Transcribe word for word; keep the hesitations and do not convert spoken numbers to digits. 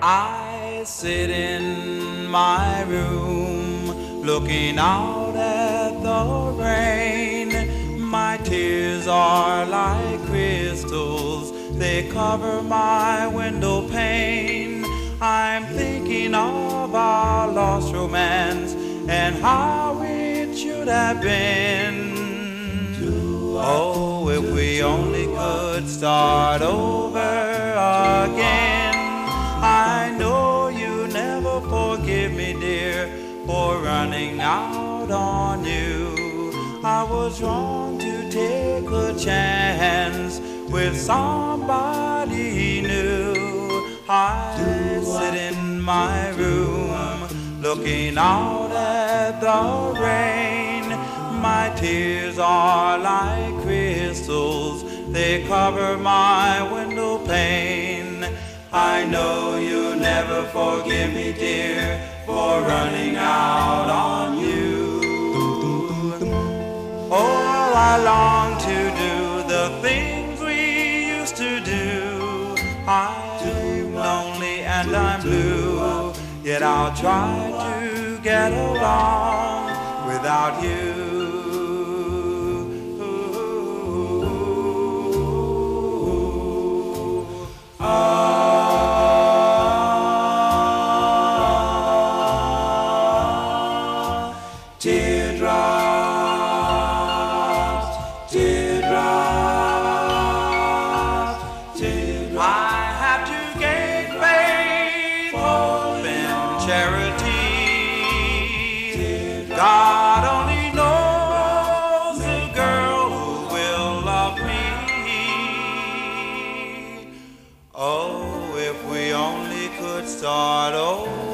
I sit in my room looking out at the rain. My tears are like crystals, they cover my window pane. I'm thinking of our lost romance and how it should have been. Oh, if we only could start over again. I know you never forgive me, dear, for running out on you. I was wrong to take a chance with somebody new. I sit in my room looking out at the rain. My tears are like crystals, they cover my window pane. I know you'll never forgive me, dear, for running out on you. Oh, I long to do the things we used to do. I'm lonely and I'm blue, yet I'll try to get along without you. Teardrops, teardrops, teardrops. I have to gain faith, hope, and charity. God only knows the girl who will love me. Oh, if we only could start over